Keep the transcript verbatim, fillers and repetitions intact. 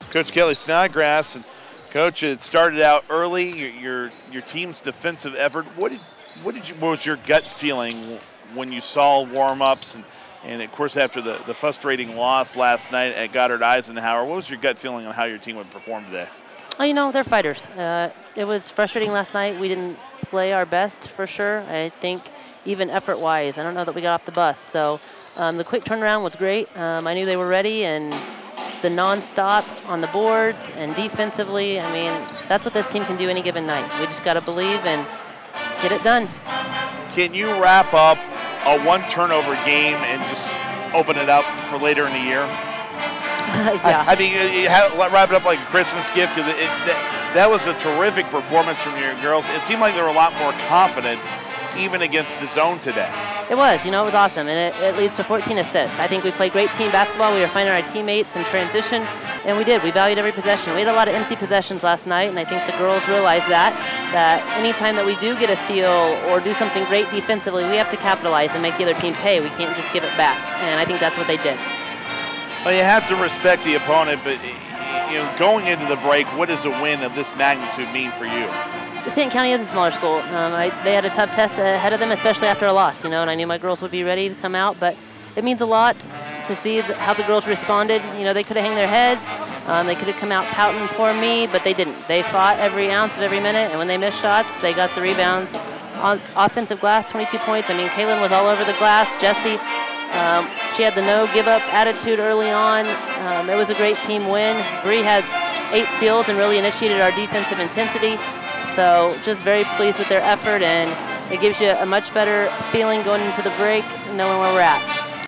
Coach Kelly Snodgrass, and Coach, it started out early. Your your, your team's defensive effort. What did what did you what was your gut feeling when you saw warm-ups and and of course after the, the frustrating loss last night at Goddard Eisenhower? What was your gut feeling on how your team would perform today? Oh, you know, they're fighters. Uh, it was frustrating last night. We didn't play our best for sure. I think even effort-wise, I don't know that we got off the bus. So um, the quick turnaround was great. Um, I knew they were ready, and the non-stop on the boards and defensively, I mean, that's what this team can do any given night. We just got to believe and get it done. Can you wrap up a one-turnover game and just open it up for later in the year? yeah. I, I mean, you have, wrap it up like a Christmas gift, because it, it, that, that was a terrific performance from your girls. It seemed like they were a lot more confident even against the zone today. It was, you know, it was awesome, and it, it leads to fourteen assists. I think we played great team basketball. We were finding our teammates in transition, and we did. We valued every possession. We had a lot of empty possessions last night, and I think the girls realized that, that anytime that we do get a steal or do something great defensively, we have to capitalize and make the other team pay. We can't just give it back, and I think that's what they did. Well, you have to respect the opponent, but you know, going into the break, what does a win of this magnitude mean for you? Saint County is a smaller school. Um, I, they had a tough test ahead of them, especially after a loss, you know, and I knew my girls would be ready to come out, but it means a lot to see the, how the girls responded. You know, they could have hung their heads. Um, they could have come out pouting, poor me, but they didn't. They fought every ounce of every minute, and when they missed shots, they got the rebounds. On offensive glass, twenty-two points. I mean, Kaylin was all over the glass. Jessie, um, she had the no-give-up attitude early on. Um, it was a great team win. Bree had eight steals and really initiated our defensive intensity. So just very pleased with their effort, and it gives you a much better feeling going into the break, knowing where we're at.